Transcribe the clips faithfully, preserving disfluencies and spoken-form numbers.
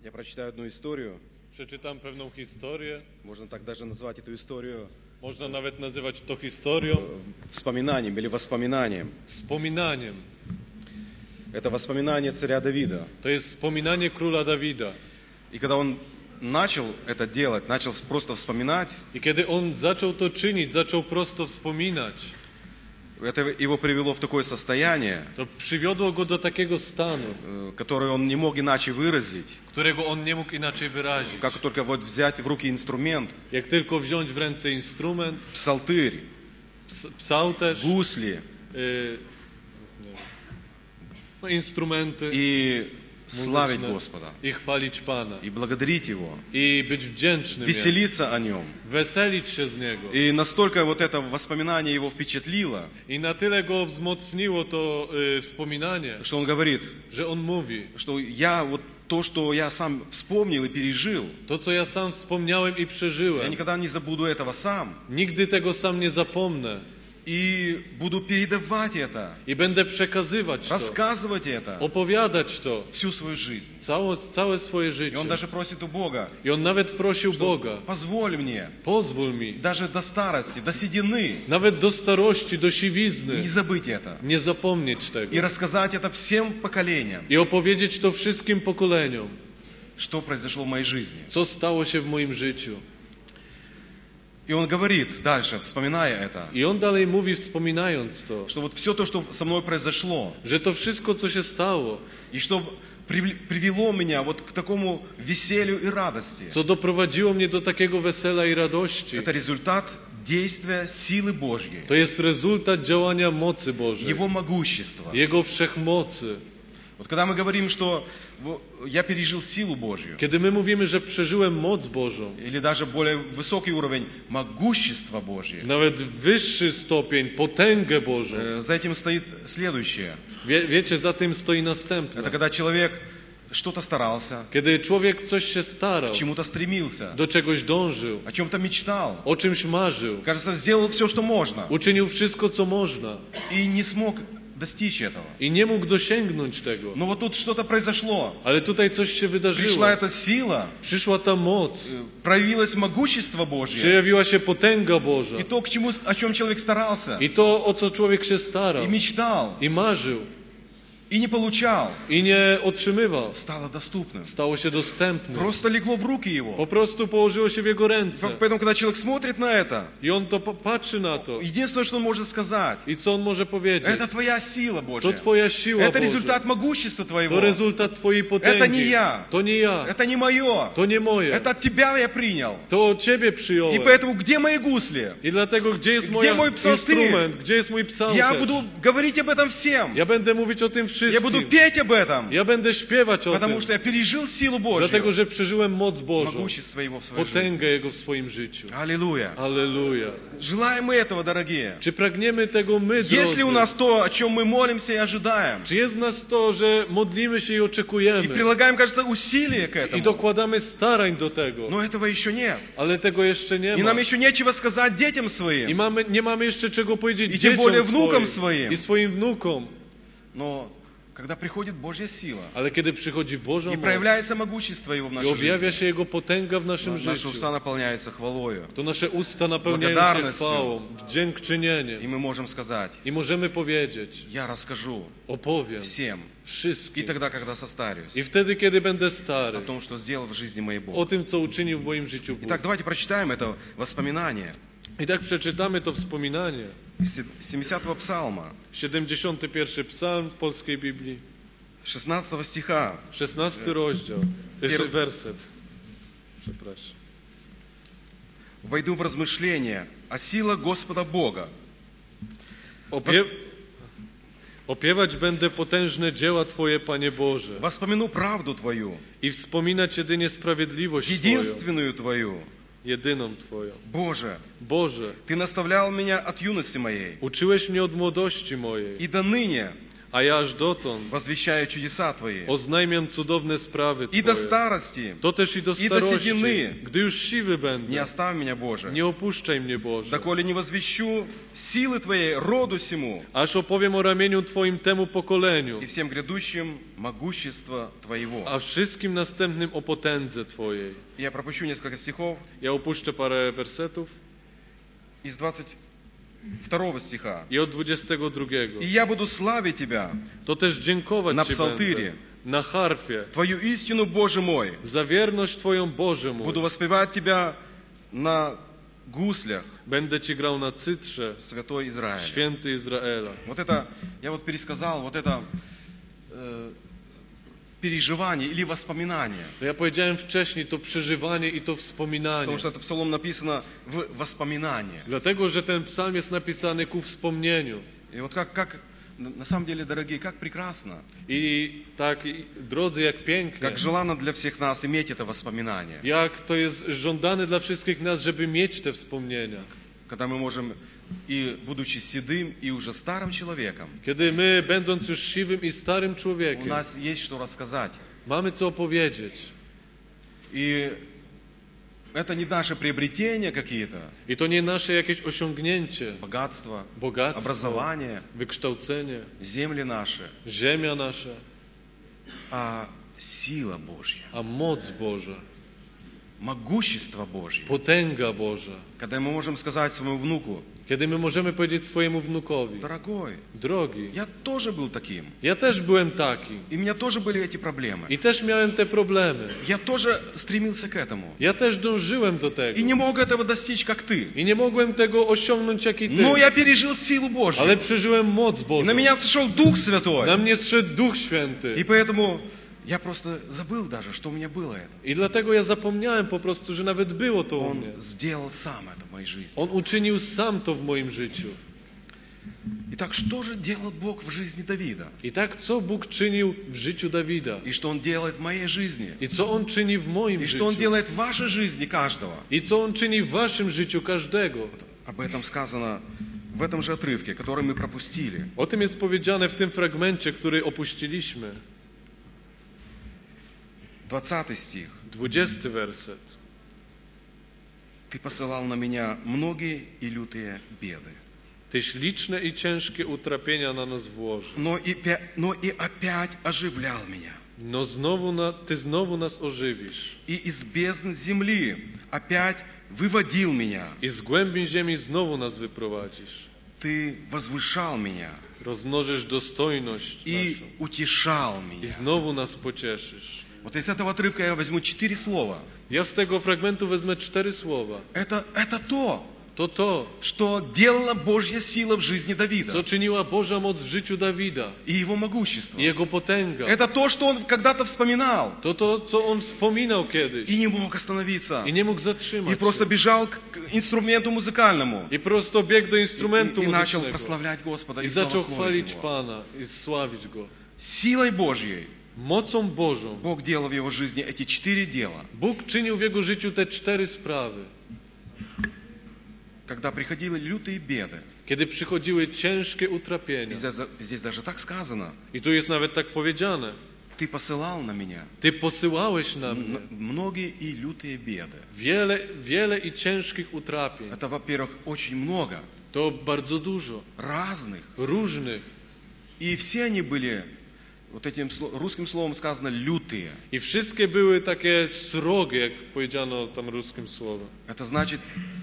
Я прочитаю одну историю. Przeczytam pewną historię. Можно так даже назвать эту историю Można nawet nazywać to historią, э, вспоминанием или воспоминанием. wspominaniem. Это воспоминание царя Давида. To jest wspominanie króla Dawida. И когда он начал это делать, начал просто вспоминать, I kiedy on zaczął to czynić, zaczął prosto wspominać, это его привело в такое состояние, to przywiodło go do takiego stanu, э, которое он не мог иначе выразить, którego on nie mógł inaczej wyrazić. как только вот взять в руки инструмент, Jak tylko wziąć w ręce instrument, псалтырь, ps- psałterz, гусли y, no, instrumenty и славить muzyczne Господа, i chwalić Pana. и благодарить Его, I być wdzięcznym Jemu. веселиться о Нем. Weselić się z Niego. И настолько вот это воспоминание его впечатлило, I na tyle go wzmocniło to y, wspominanie, что он говорит, że on mówi, что я вот то, что я сам вспомнил и пережил, to co ja sam wspomniałem i я przeżyłem, никогда не забуду этого сам. nigdy tego sam nie zapomnę. И буду передавать это, I będę przekazywać to, рассказывать это opowiadać to всю свою жизнь. całe, całe swoje И życie. он даже просит у Бога, I on nawet prosił что Boga, позволь мне, pozwól mi, даже до старости, до седины, nawet do starości, do siwizny, не забыть это. nie zapomnieć И tego. рассказать это всем поколениям, I opowiedzieć to wszystkim pokoleniom, что произошло в моей жизни. co stało się w moim życiu. И он говорит дальше, вспоминая это, I on dalej mówi, wspominając to, что вот все то, что со мной произошло, że to wszystko, co się stało, и что привл- привело меня вот к такому веселью и радости, co doprowadziło mnie do takiego wesela i radości, это результат действия силы Божьей, to jest rezultat działania mocy Bożej, Его могущества. Jego wszechmocy. Вот когда мы говорим, что во- я пережил силу Божью, Kiedy my mówimy, że przeżyłem moc Bożą, или даже более высокий уровень могущества Божьего, nawet wyższy stopień, potęgę Bożą, э, за этим стоит следующее. wie, wiecie, za tym stoi Это następne. когда человек что-то старался, Kiedy człowiek coś się starał, к чему-то стремился, do czegoś dążył, о чем-то мечтал, o czymś marzył, кажется, сделал все, что можно, uczynił wszystko, co można и не смог достичь этого. i nie mógł dosięgnąć tego. Но вот тут что-то произошло. Ale tutaj coś się wydarzyło. Пришла эта сила, Przyszła ta moc, э, проявилось могущество Божье, przejawiła się potęga Boża и то, к чему, о чем человек старался, i to, o co człowiek się starał и мечтал, i marzył и не получал, i nie otrzymywał, стало доступным. stało się dostępne. Просто легло в руки Po его. prostu położyło się w jego ręce. Поэтому, когда человек смотрит на это, I on to po- patrzy na to. единственное, что он может сказать, I co on może powiedzieć? это твоя сила To Божья. Twoja siła Это Boża. результат могущества твоего. To rezultat Twojej potęgi. Это не я. To nie ja. Это не мое. To nie moje. Это от тебя я принял. To od Ciebie И przyjąłem. поэтому где мои гусли? I dlatego, gdzie jest Gdzie moja mój psaltyr? instrument? Gdzie jest mój psalm? Я буду говорить об этом всем. Ja będę mówić o tym Я wszystkim. буду петь об этом. Ja będę śpiewać o Потому tym. что я пережил силу Dlatego, Божью. że przeżyłem moc Bożą. Могущество Его в своей жизни. Potęgę Jego w swoim życiu. Аллилуйя. Halleluja. Желаем мы этого, дорогие. Czy pragniemy tego my, Есть ли у drodzy? нас то, о чем мы молимся и ожидаем? Czy jest w nas to, że modlimy się i И oczekujemy? прилагаем, кажется, усилия к I этому. dokładamy starań do tego. Но этого еще нет. Ale tego jeszcze nie И ma. нам еще нечего сказать детям I своим. mamy, nie mamy jeszcze czego powiedzieć I tym dzieciom более внукам swoim swoim. i swoim wnukom. Но когда приходит Божья сила Ale kiedy przychodzi Boża и moc проявляется могущество Его в i нашей objawia жизни, się Jego potęga w naszym наши życiu, уста наполняются хвалою. to nasze usta napełniają się Благодарностью. chwałą, И dziękczynieniem. мы можем сказать, I możemy powiedzieć, я расскажу opowiem всем, и wszystkim. тогда, когда состарюсь, I wtedy, kiedy będę stary, о том, что сделал в жизни моей o Бог. tym, co uczynił w moim życiu Bóg. Итак, давайте прочитаем это воспоминание I tak przeczytamy to wspominanie. из семидесятого псалма, siedemdziesiąty pierwszy psalm w polskiej Biblii, шестнадцатого стиха. szesnasty rozdział, pierwszy Pier- werset. Przepraszam. «Войду в размышления о силах Господа Бога». Opie... Opiewać będę potężne dzieła Twoje, Panie Boże, «Воспомяну правду Твою, i wspominać jedynie sprawiedliwość Twoją, единственную Твою». jedyną Twoją. Боже, Boże, Ты наставлял меня от юности моей, uczyłeś mnie od młodości mojej, и до ныне a ja aż dotąd возвещаю чудеса Твои. oznajmiam cudowne sprawy И до Twoje. старости To też i do i do starości, седины gdy już siwy не będę. оставь меня, Боже. Nie opuszczaj mnie, Boże. Доколе не возвещу силы Твоей роду сему Aż opowiem o ramieniu Twoim temu pokoleniu, и всем грядущим могущества Твоего. a wszystkim następnym o potędze Twojej. Я пропущу несколько стихов Ja opuszczę parę wersetów из двадцать второго стиха. i od dwudziestego drugiego. «И я буду славить Тебя, To też dziękować Na Ci psaltyrie. będę na harfie Твою истину, Боже мой. za wierność Twoją, Boże mój. Буду воспевать Тебя на гуслях, Będę Ci grał na cytrze, Святой Израиль». święty Izraela. Вот это, я вот пересказал, вот это э, переживание или воспоминание. To ja powiedziałem wcześniej, to przeżywanie i to wspominanie. Потому что это псалом написано в воспоминании. Dlatego, że ten psalm jest napisany ku wspomnieniu. И вот как, как, на самом деле, дорогие, как прекрасно, I tak, i, drodzy, jak pięknie, как желанно для всех нас иметь это воспоминание. jak to jest żądane dla wszystkich nas, żeby mieć te wspomnienia. Когда мы можем, и будучи седым, и уже старым человеком, Kiedy my, będąc już siwym i starym у człowiekiem, нас есть что рассказать. mamy co opowiedzieć. И это не наши приобретения какие-то, I to nie nasze jakieś osiągnięcie, богатство, bogactwo, образование, wykształcenie, земли наши, ziemia nasza, а сила Божья, a moc Boża, могущество Божье. potęga Boża. Когда мы можем сказать своему внуку: Kiedy my możemy powiedzieć swojemu wnukowi, дорогой, drogi, я тоже был таким, ja też byłem taki и у меня тоже были эти проблемы. i też miałem te problemy. Я тоже стремился к этому. Ja też dążyłem do tego И не мог этого достичь, как ты. i nie mogłem tego osiągnąć jak i ty, Но я пережил силу Божью. ale przeżyłem moc И на Bożą. меня сошел Дух Na Святой. mnie zszedł Duch Święty И поэтому я просто забыл даже, что у меня было это. i dlatego ja zapomniałem po prostu, że nawet było to u mnie. Он сделал сам это в моей жизни. On uczynił sam to w moim życiu. Итак, что же делает Бог в жизни Давида? I tak co Bóg czynił w życiu Dawida? И что Он делает в моей жизни? I co On czyni w moim И что Он życiu? делает в вашей жизни каждого? I co On czyni w waszym życiu każdego? Об этом сказано в этом же отрывке, который мы пропустили. O tym jest powiedziane w tym fragmencie, który opuściliśmy. двадцатый стих. Dwudziesty werset. Ты посылал на меня многие и лютые беды. Tyś liczne i ciężkie utrapienia na nas włożył. Но и, пя- но и опять оживлял меня. No znowu na, Ty znowu nas ożywisz. И из бездн земли опять выводил меня. I z głębi ziemi znowu nas wyprowadzisz. Ты возвышал меня Rozmnożysz dostojność и naszą. утешал I меня. znowu nas pocieszysz. Вот из этого отрывка я возьму четыре слова. Ja z tego fragmentu wezmę cztery słowa. Это, это то, To to, что делала Божья сила в жизни co Давида czyniła Boża moc w życiu Dawida и его могущество. i jego potęga. Это то, что он когда-то вспоминал To to, co on wspominał kiedyś и не мог остановиться. i nie mógł И zatrzymać просто się. бежал к к инструменту музыкальному. I prosto biegł do И, instrumentu и начал muzycznego прославлять Господа и i zaczął славословить chwalić Его. Pana i sławić Go. Силой Божьей Mocą Bożą Бог делал в его жизни эти четыре дела. Bóg czynił w jego życiu te cztery sprawy. Когда приходили лютые беды. Kiedy przychodziły ciężkie И utrapienia. Здесь, здесь даже так сказано. I tu jest nawet tak powiedziane. Ты посылал на меня Ty posyłałeś na mnie м- многие и lютые беды. wiele, wiele i ciężkich utrapień. Это, во-первых, очень много, To bardzo dużo. разных. Różnych. И все они были, вот этим сло- русским словом сказано, лютые. I wszystkie były takie srogie, jak powiedziano tam ruskim słowem. Это значит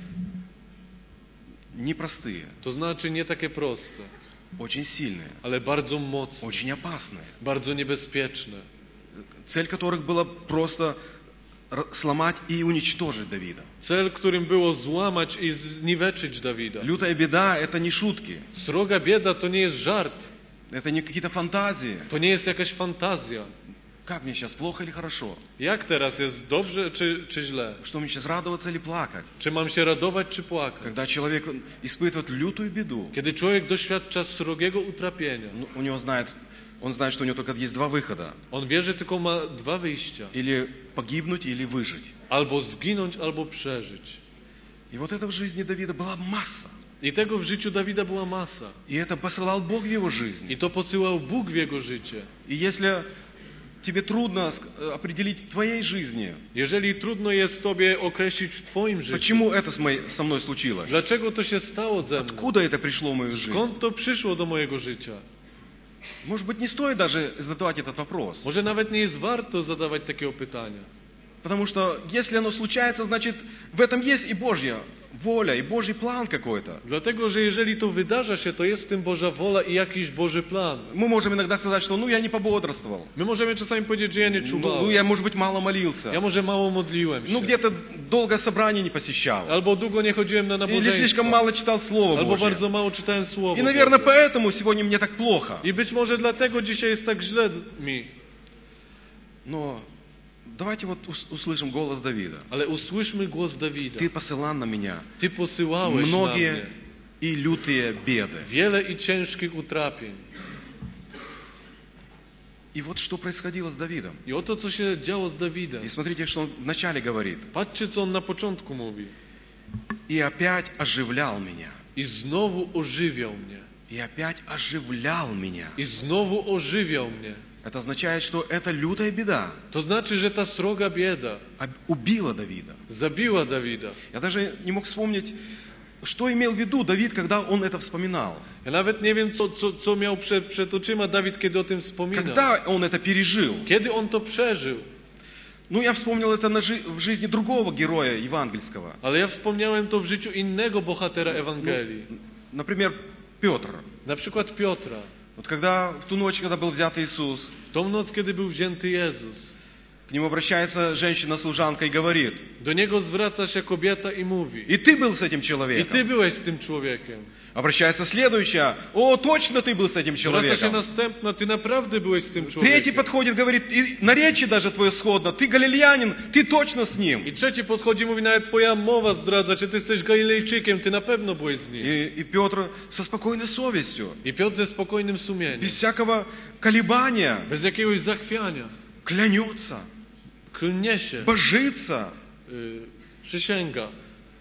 непростые, To znaczy nie takie proste, очень сильные, ale bardzo mocne, очень опасные. bardzo niebezpieczne. Цель которых была просто р- сломать и уничтожить Давида. Cel, którym było złamać i zniweczyć Dawida. Лютая беда – это не шутки, Sroga bieda to nie jest żart, это не какие-то фантазии. to nie jest jakaś fantazja. Как мне сейчас, плохо или хорошо? Jak teraz jest, dobrze czy, czy źle? Что мне сейчас, радоваться или плакать? Czy mam się radować czy płakać? Когда человек испытывает лютую беду, Kiedy człowiek doświadcza srogiego utrapienia, ну, у него знает, он знает, что у него только есть два выхода. on wie, że tylko ma dwa wyjścia. Или погибнуть, или выжить. Albo zginąć, albo przeżyć. И вот это в жизни Давида была масса. I tego w życiu Dawida była masa. И это посылал Бог в его жизни. I to posyłał Bóg w jego życie. И если тебе трудно определить в твоей жизни, Jeżeli trudno jest Tobie określić w Twoim życiu, почему это с моей- со мной случилось, dlaczego to się stało ze mną, откуда это пришло в мою жизнь, skąd to przyszło do mojego życia, может быть, не стоит даже задавать этот вопрос. może nawet nie jest warto zadawać takiego pytania. Потому что если оно случается, значит, в этом есть и Божья воля, и Божий план какой-то. Dlatego, że jeżeli to wydarza się, to jest w tym Boża wola i jakiś Boży plan. Мы можем иногда сказать, что ну я не пободрствовал, My możemy czasami powiedzieć, że ja nie ну, ну czuwałem, я, может быть, мало ja молился, może mało modliłem ну się, где-то долго собраний не посещал, albo długo nie chodziłem na или слишком nabożeństwo, мало читал Слово albo Божье. bardzo mało czytałem Słowo И, наверное, Boże. поэтому сегодня мне так плохо. I być może dlatego dzisiaj jest tak źle mi. Но давайте вот ус- услышим голос Давида. Ale usłyszmy głos Dawida. Ты посылал на меня Ty posyłałeś na многие mnie и lютые беды. wiele i ciężkich utrapień. И вот что происходило с Давидом. I oto, co się działo z Dawidem. И смотрите, что он вначале говорит. Patrzcie, co on na początku mówi. И опять оживлял меня. I znowu ożywiał mnie. И опять оживлял меня. I znowu ożywiał mnie. Это означает, что это лютая беда To znaczy, że ta sroga bieda об- убила Давида. zabiła Dawida. Я даже не мог вспомнить, что имел в виду Давид, когда он это вспоминал. Ja nawet nie wiem, co, co, co miał przed, przed oczyma Dawid, kiedy o tym wspominał. Когда он это пережил. Kiedy on to przeżył. Ну, я вспомнил это на жи- в жизни другого героя евангельского. Ale ja wspomniałem to w życiu innego bohatera Ewangelii. Например, Петр. Na przykład Piotra. Вот когда в ту ночь, когда был взят Иисус, W tą noc, kiedy był wzięty Jezus, к нему обращается женщина-служанка и говорит: do niego zwraca się kobieta i mówi: и ты был с этим I ty человеком. byłeś z tym człowiekiem. Обращается следующая: о, точно ты был с этим Zwraca się человеком. następna: ty naprawdę byłeś z tym Третий człowiekiem. подходит, говорит: и наречие даже твое сходно, ты галилеянин, ты точно с ним. I trzeci podchodzi i mówi: nawet twoja mowa zdradza cię, ty jesteś Galilejczykiem, ty na pewno byłeś z nim. И, и Петр со спокойной совестью, I Piotr ze spokojnym sumieniem, без всякого колебания, bez jakiegoś zachwiania, клянется, klnie się, божится. y, przysięga.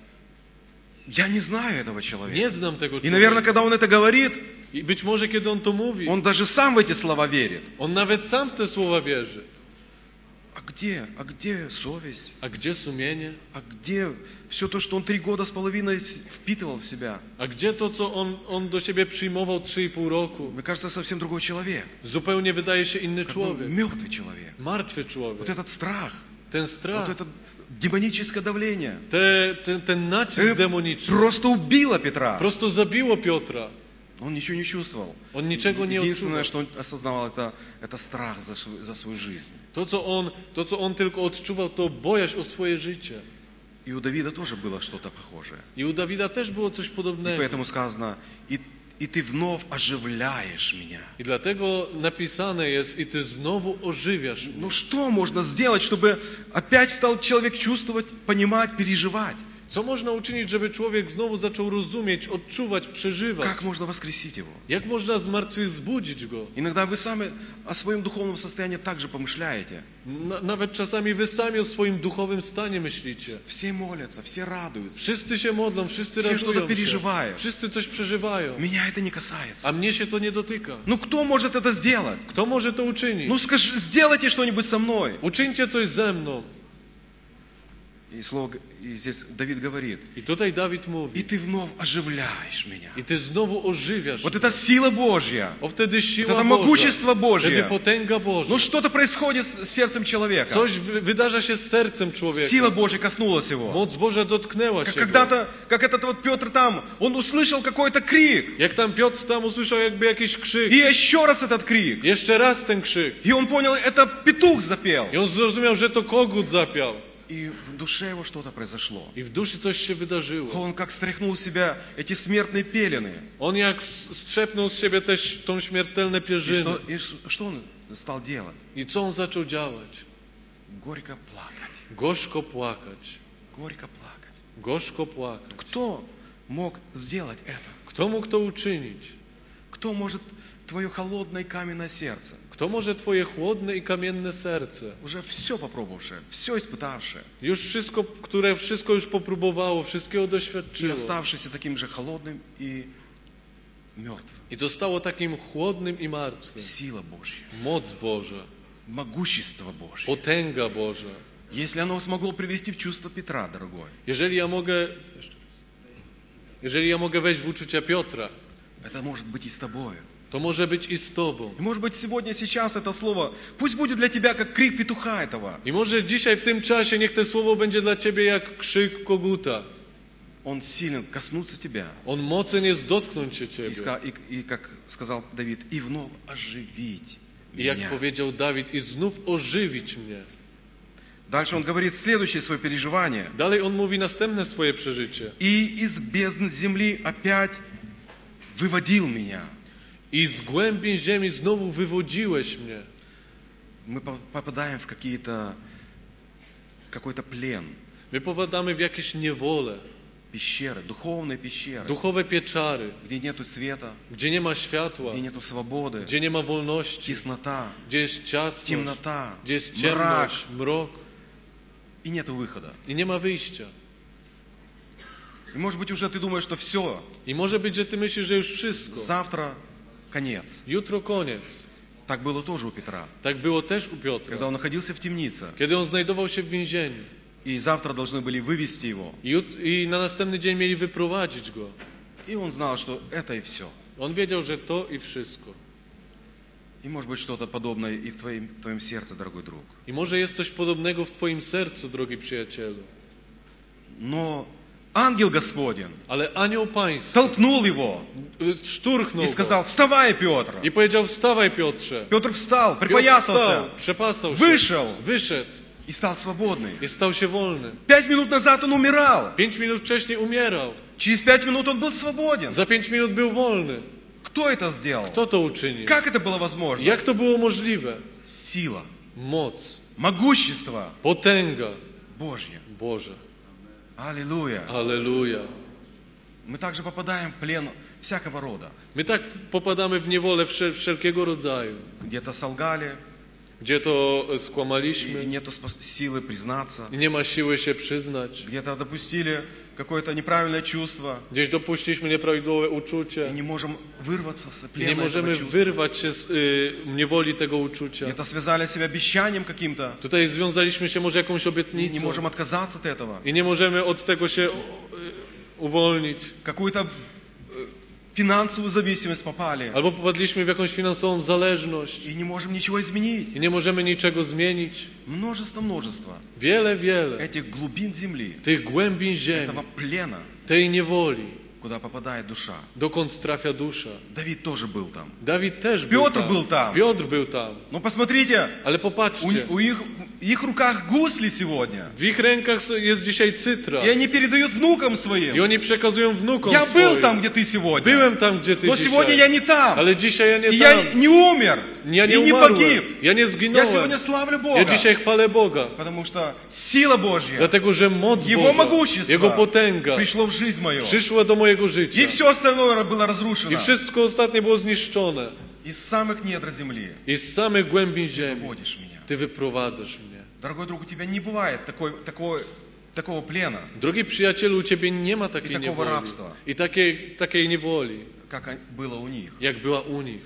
Я не знаю этого Nie человека. znam tego И, наверное, człowieka. когда он это говорит, I być może kiedy on to mówi, он даже сам в эти слова верит. on nawet sam w te słowa wierzy. А где? А где совесть? A gdzie sumienie? А где все то, что он три года с половиной с- впитывал в себя? A gdzie to, co on, on do siebie przyjmował trzy i pół roku? Мне кажется, совсем другой человек. Zupełnie wydaje się inny Как бы człowiek. мертвый человек. Martwy Вот człowiek. этот страх, Ten вот strach, это демоническое давление te, ten, ten nacisk э, demoniczny просто убило Петра. prosto zabiło Piotra. Он ничего не чувствовал. On niczego nie Единственное, odczuwał. что он осознавал, это, это страх за, свой- за свою жизнь. To co, on, to, co on tylko odczuwał, to bojaźń o swoje życie. И у Давида тоже было что-то похожее. I u Dawida też było coś И podobnego. поэтому сказано: и, и ты вновь оживляешь меня. I dlatego napisane jest: i ty znowu ożywiasz mnie. Ну что можно сделать, чтобы опять стал человек чувствовать, понимать, переживать? Co można uczynić, żeby człowiek znowu zaczął rozumieć, odczuwać, przeżywać? Как можно воскресить его? Jak można zmartwychwzbudzić go? Иногда вы сами о своем духовном состоянии также помышляете. Na, nawet czasami wy sami o swoim duchowym stanie myślicie. Все молятся, все радуются. Wszyscy się modlą, wszyscy Все что-то radują się. переживают. Wszyscy coś przeżywają. Меня это не касается. A mnie się to nie dotyka. Ну кто может это сделать? Kto może to uczynić? Ну скажи, сделайте что-нибудь со мной. Uczyńcie coś ze mną. И, слово, и здесь Давид говорит: I tutaj Dawid и mówi: ты вновь оживляешь меня. i ty znowu ożywiasz Вот mnie. это сила Божья. O wtedy siła это Boża. могущество Wtedy Божье. potęga Boża. Ну что-то происходит с сердцем человека. Coś wy- wydarza się z sercem człowieka. Сила Божья коснулась его. Moc Boża dotknęła Как się go. когда-то, как этот вот Петр там, он услышал какой-то крик. Jak tam Piotr tam usłyszał jakby jakiś krzyk. И еще раз этот крик. Jeszcze raz ten krzyk. И он понял, это петух запел. I on zrozumiał, że to kogut zapiał. И в душе его что-то произошло. I w duszy coś się wydarzyło. Он как стряхнул с себя эти смертные пелены. On jak s- strzepnął z siebie też tą śmiertelne И pierzyny. что, и ш- что он стал делать? I co on zaczął działać? Горько плакать. Gorzko płakać. Горько плакать. Gorzko płakać. Кто мог сделать это? Kto mógł to uczynić? Кто может твое холодное каменное сердце, Kto może twoje chłodne i kamienne serce? уже все попробовавшее, все испытавшее, Już wszystko, które wszystko już popróbowało, wszystkiego и doświadczyło. оставшееся таким же холодным и мертвым. I zostało takim chłodnym i martwym. Сила Божья, Moc Boża, могущество Божье. potęga Boża. Если оно смогло привести в чувство Петра, дорогой, Jeżeli ja mogę, jeżeli ja mogę wejść w uczucia Piotra, это может быть и с тобою. to może być i z Tobą. И может быть сегодня, сейчас это слово, пусть будет для тебя как крик петуха этого. I może dzisiaj w tym czasie niech to słowo będzie dla Ciebie jak krzyk koguta. Он силен коснуться тебя. On mocen jest dotknąć się И, Ciebie. ска- и- и как сказал Давид, и вновь оживить I jak меня. powiedział Dawid, i znów ożywić mnie. Дальше он говорит следующее свое переживание. Dalej on mówi następne swoje przeżycie. И из бездн земли опять выводил меня. I z głębi ziemi znowu wywodziłeś mnie. Мы по- попадаем в какие-то, какой-то плен, My popadamy w jakieś niewolę, пещеры, духовные пещеры, duchowe pieczary, где нету света, gdzie nie ma światła, где нету свободы, gdzie nie ma wolności, теснота, gdzie jest ciasność, темнота, gdzie jest мрак, ciemność, mrok и нету выхода. i nie ma wyjścia. И может быть уже ты думаешь, что все, I może być, że ty myślisz, że już wszystko. завтра конец. Jutro koniec. Так было тоже у Петра, Tak było też u когда Piotra. он находился в темнице, Kiedy on znajdował się w więzieniu и завтра должны были вывести его. i, jut- i na następny dzień mieli wyprowadzić go. И он знал, что это и все. On wiedział, że to i wszystko. И может быть что-то подобное и в твоем, в твоем сердце, дорогой друг. I może jest coś podobnego w twoim sercu, drogi przyjacielu. Но ангел Господень Ale anioł pański толкнул его szturchnął и go сказал, вставай, Петр. i powiedział, wstawaj Piotrze. Петр встал, Piotr припоясался wstał, przepasał się, Wyszedł. wyszedł и стал свободный. i stał się wolny. Пять минут назад он умирал. Pięć minut wcześniej umierał. Через пять минут он был свободен. Za pięć minut był wolny. Кто это сделал? Kto to uczynił? Как это было возможно? Jak to było możliwe? Сила, Moc, могущество potęga Божье. Boże. Аллилуйя. Halleluja. Мы также попадаем в плен всякого рода. My tak popadamy w niewolę wszel- wszelkiego rodzaju. Где-то солгали, Gdzie to и skłamaliśmy нету спос- силы признаться. i nie ma siły się przyznać. Где-то допустили какое-то неправильное чувство. Gdzieś dopuściliśmy nieprawidłowe И uczucie. не можем wyrваться с I nie плена этого możemy чувства. wyrwać się z y, niewoli tego uczucia. Где-то связали себя обещанием каким-то. Tutaj związaliśmy się może jakąś И не obietnicą можем отказаться от этого. i nie możemy od tego się y, uwolnić. Какую-то э, финансовую зависимость попали. Albo popadliśmy w jakąś finansową zależność И не можем ничего изменить. i nie możemy niczego zmienić. Множество, множество Wiele, wiele этих глубин земли, tych głębin ziemi, этого плена, tej niewoli, куда попадает душа. dokąd trafia dusza. Давид тоже был там. Dawid też był Piotr tam. był tam. Piotr był tam. Но посмотрите, Ale у, popatrzcie, у их, в их руках гусли сегодня. w ich rękach jest dzisiaj cytra И они передают внукам i своим. oni przekazują wnukom Я был swoim. там, где ты сегодня. Byłem tam, gdzie ty Но сегодня я dzisiaj. не там. Ale dzisiaj ja nie И tam. я не умер. Ja nie И не umarłem. погиб. Ja nie Я zginąłem. сегодня славлю Ja Бога. dzisiaj chwalę Boga. Потому что сила Божья, Dlatego, że moc Его Boża, могущество Jego potęga пришло в жизнь мою. przyszła do mojego życia. И все остальное было разрушено. I wszystko ostatnie było zniszczone. Из самых недр земли. I z samych głębin Ты ziemi выводишь меня. Ty wyprowadzasz mnie. Дорогой друг, у тебя не бывает такой, такой, такого плена, Drogi przyjacielu, u Ciebie nie ma takiej I takiego niewoli. rabstwa. I takiej, takiej niewoli, как было у них. jak była u nich.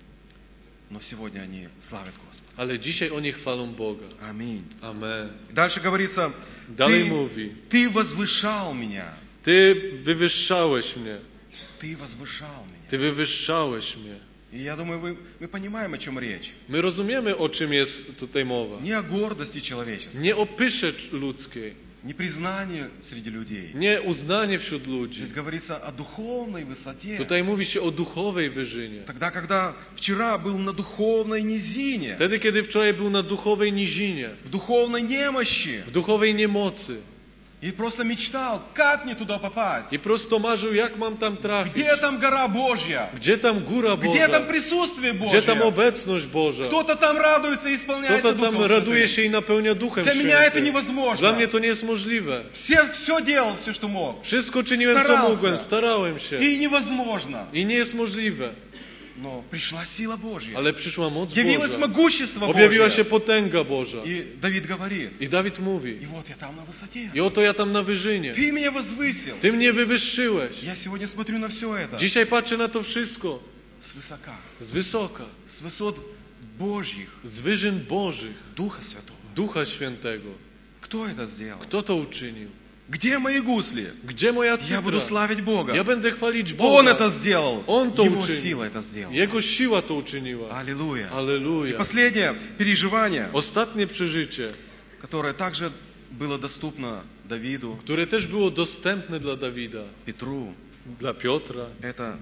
Но сегодня они славят Господа. Ale dzisiaj oni chwalą Boga. Аминь. Amen. Дальше говорится, Dalej ты, mówi, ты возвышал меня. Ty wywyższałeś mnie. Ты возвышал меня. Ty wywyższałeś mnie. И я думаю, мы, мы понимаем, о чем речь. My rozumiemy, o czym jest tutaj mowa. Не о гордости человеческой, Nie o pysze ludzkiej, не признании среди людей. nie uznanie wśród ludzi. Здесь говорится о духовной высоте. Tutaj mówi się o duchowej wyżynie. Тогда, когда вчера был на духовной низине, Wtedy, kiedy wczoraj był na duchowej nizinie, в духовной немощи, w duchowej niemocy и просто мечтал, как мне туда попасть? i prosto marzył, jak mam tam trafić. Где там гора Божья? Gdzie tam góra Где там Boża? присутствие Gdzie tam Божье? obecność Boża? Кто-то там радуется и исполняется Kto tam Духом raduje Святым. się i napełnia Duchem Для меня это Świętym? невозможно. Dla mnie to nie jest możliwe. Все, все делал, все, что мог. Wszystko czyniłem, co Starался. mogłem, starałem się. И невозможно. I nie jest możliwe. Но пришла сила Божья. ale przyszła moc Явилось Boża. могущество Objawiła się Божье. potęga Boża. И Давид говорит, I Dawid mówi, и вот я там на высоте. i oto ja tam na wyżynie. Ты меня возвысил. Ty mnie wywyższyłeś. Я сегодня смотрю на все это Dzisiaj patrzę na to wszystko с высока, z wysoka, с высот Божьих, z wyżyn Bożych, Духа Святого. Ducha Świętego. Кто это сделал? Kto to uczynił? Где мои гусли? Gdzie moja Я буду cytra? славить Бога. Ja będę chwalić Он Boga. это сделал. Он то Его uczynił. сила это сделала. Jego siła to uczyniła. Аллилуйя. Aleluja. Последнее переживание, Ostatnie przeżycie, которое также было доступно Давиду, które też było dostępne dla Dawida, Петру, dla Piotra, это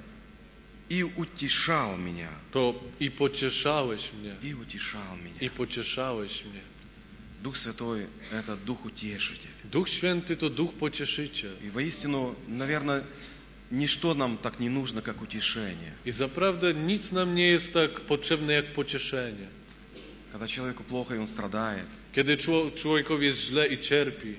«И утешал меня». to i pocieszałeś mnie, И утешал меня. i pocieszałeś mnie. Дух Святой – это Дух Утешитель. Duch Święty to Duch Pocieszyciel. И воистину, наверное, ничто нам так не нужно, как утешение. I zaprawdę nic nam nie jest tak potrzebne jak pocieszenie. Когда человеку плохо, и он страдает, Kiedy czło- człowiekowi jest źle i cierpi,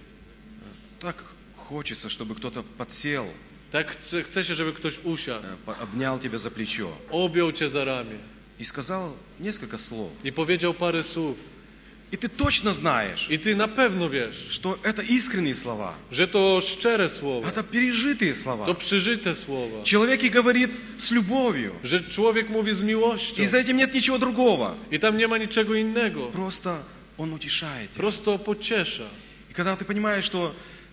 так хочется, чтобы кто-то подсел, tak chce, chce się, żeby ktoś usiadł, э, по- обнял тебя за плечо objął cię za ramię и сказал несколько слов. i powiedział parę słów. И ты точно знаешь, I ty na pewno wiesz, что это искренние слова, że to szczere słowa, это пережитые to слова. przeżyte słowa, Человек и говорит с любовью. że człowiek mówi z miłością И за этим нет ничего другого. i tam nie ma niczego innego. Просто он утешает тебя. Prosto pociesza. И когда ты понимаешь, что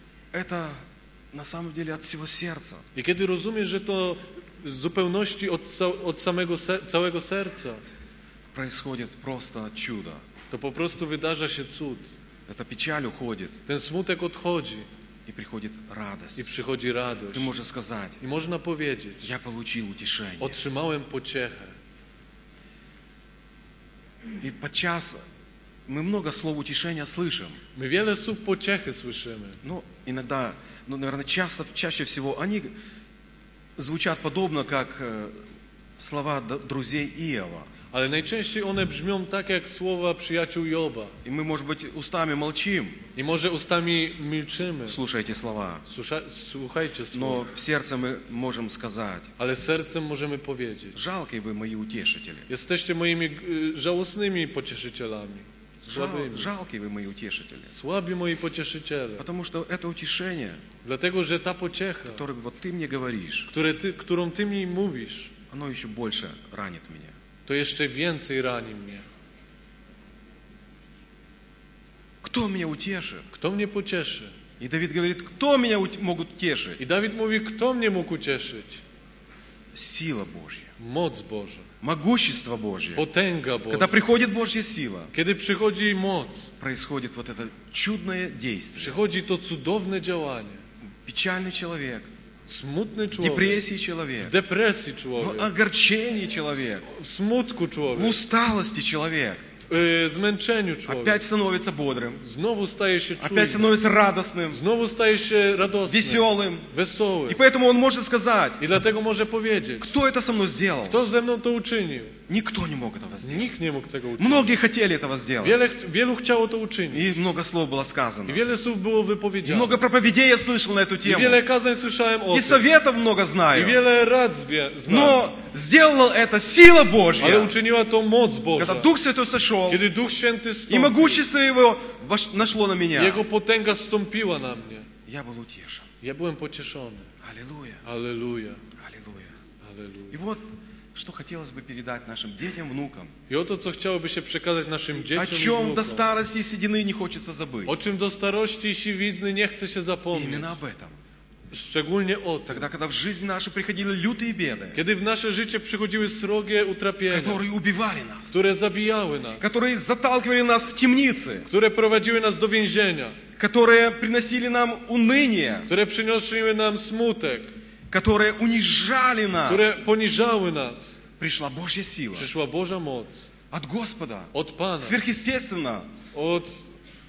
это на самом деле от всего сердца, I kiedy rozumiesz, że to w zupełności od, ca- od samego se- całego serca, происходит просто чудо. to po prostu wydarza się cud. Эта печаль уходит, Ten smutek odchodzi и приходит радость. i przychodzi radość. Ты можешь сказать, I można powiedzieć, я получил утешение. otrzymałem pociechę. И подчас мы много слов утешения слышим. My wiele słów pociechy słyszymy. Но иногда, ну, наверное, часто, чаще всего они звучат подобно, как э, слова д- друзей Иова. Ale najczęściej one brzmią tak jak słowa przyjaciół Joba. И мы, может быть, устами молчим, I może ustami milczymy. слушая эти слова, Słucha, słuchajcie но słów. в сердце мы можем сказать, Ale sercem możemy powiedzieć. жалкие вы мои утешители. Jesteście moimi y, żałosnymi pocieszycielami. Жал- Słabymi. жалкие вы мои утешители. Słabi moi pocieszyciele. Потому что это утешение, Dlatego, że ta pociecha, которое вот ты мне говоришь, które ty, którą Ty mi mówisz, оно еще больше ранит меня. to jeszcze więcej rani mnie. Кто меня утешит? Kto mnie pocieszy? И Давид говорит, кто меня ут- могут утешить? I Dawid mówi, kto mnie mógł ucieszyć? Сила Божья, Moc Boża, могущество Божье. potęga Когда Boża. приходит Божья сила, Kiedy przychodzi moc, происходит вот это чудное действие. przychodzi to cudowne działanie. Печальный человек, Smutny в człowiek, депрессии w человек, depresji в człowiek, огорчении человек, w smutku в człowiek, усталости человек, w y, zmęczeniu człowiek. опять становится бодрым, Znowu staje się опять czujnym, становится радостным, znowu staje się radosnym, веселым. wesołym. И поэтому он может сказать, I dlatego może powiedzieć, кто это со мной сделал? kto ze mną to uczynił? Никто не мог этого сделать. Nikt nie mógł tego uczynić. Многие хотели этого сделать. Wiele, wielu chciało to uczynić. И много слов было I сказано. wiele słów było И wypowiedziane. много проповедей я слышал на эту I тему. wiele kazań słyszałem o И tym. советов много I знаю. wiele rad zwie, znam. Но сделала это сила Ale Божья. uczyniła to moc Boża. Когда Дух Святой сошел, Kiedy Duch Święty и stąpił, могущество Его вош- нашло на меня, Jego potęga stąpiła na mnie. я был утешен. Ja byłem pocieszony. Аллилуйя. Аллилуйя. Аллилуйя. И Аллилуйя. вот, что хотелось бы передать нашим детям, внукам. I oto, co chciałoby się przekazać naszym О dzieciom i чем до wnukom. старости и седины не хочется забыть. O czym do starości i siwizny nie chce się И zapomnieć. именно об этом. Szczególnie o tym. Тогда, когда в жизни нашей приходили lютые беды, Kiedy w nasze życie przychodziły srogie utrapienia, которые убивали нас, które zabijały nas, которые заталкивали нас в темницы, które prowadziły nas do więzienia, которые приносили нам уныние, które przyniosły nam smutek, которые унижали нас, które poniżały nas, пришла Божья сила przyszła Boża moc от Господа, od Pana, сверхъестественно, od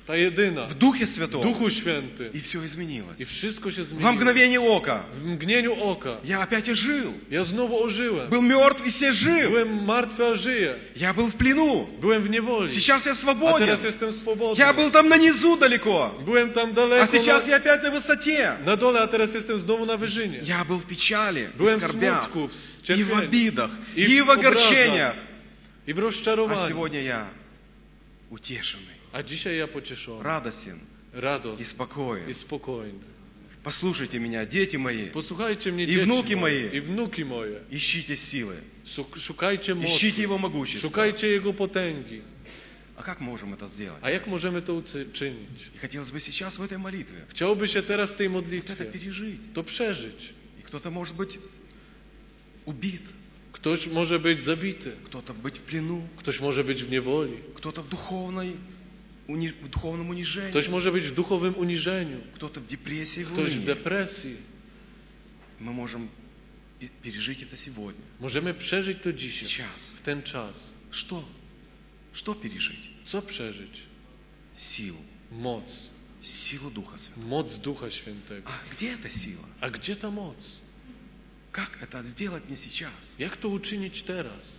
ta jedyna, в Духе w Святом. Duchu Świętym. И все изменилось. I wszystko się Во zmieniło. мгновение ока W mgnieniu oka. я опять ожил. Ja znowu ożyłem. Был мертв и все жив. Byłem martwy, a żyję. Я был в плену. Byłem w niewoli. Сейчас я A свободен. teraz jestem swobodny. Я был там на низу далеко. Byłem tam daleko, А сейчас na, я опять на высоте. na dole, a teraz jestem znowu na wyżynie. Я был в печали, в Byłem w скорбях, smutku, w и в cierpieniu, обидах, и и в в огорчениях. i w А rozczarowaniu. сегодня я утешенный, A dzisiaj ja pocieszony, радостен и radosny спокоен. i spokojny. Послушайте меня, дети мои, Posłuchajcie mnie, I dzieci wnuki moje, moje. i wnuki moje. ищите силы, Szuk- Szukajcie mocy, ищите Его могущества. szukajcie Jego potęgi. А как можем это сделать? A jak możemy to ucy- czynić? И хотелось бы сейчас в этой молитве Chciałby się teraz w tej вот modlitwie это пережить. to przeżyć. И кто-то может быть убит, Ktoś może być zabity, кто-то быть в pлену, ktoś może być w niewoli, кто-то в, духовной, уни- в духовном унижении, ktoś może być w duchowym uniżeniu, кто-то в депрессии, в ktoś w унынии. depresji. Мы можем и пережить это сегодня, Możemy przeżyć to dzisiaj, сейчас. w ten czas. Что? Что пережить? Co przeżyć? Силу. Moc. Силу Духа Святого. Moc Ducha Świętego. А где эта сила? A gdzie ta moc? Как это сделать мне сейчас? Jak to uczynić teraz?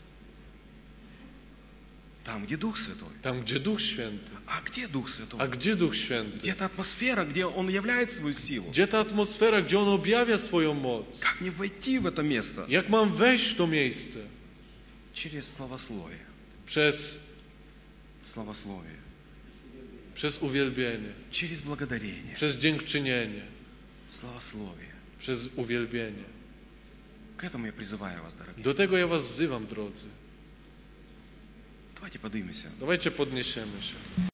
Там, где Дух Святой. Tam, gdzie Duch Święty. А где Дух Святой? A gdzie Duch Święty? Где та атмосфера, где Он являет свою силу? Gdzie ta atmosfera, gdzie On objawia swoją moc? Как мне войти в это место? Jak mam wejść w to miejsce? Через словословие. Przez, Словословие. przez uwielbienie, Через благодарение. przez dziękczynienie, Словословие. przez uwielbienie. К этому я призываю вас, дорогие. Do tego ja was wzywam, drodzy. Давайте поднимемся. Dawajcie podniesiemy się.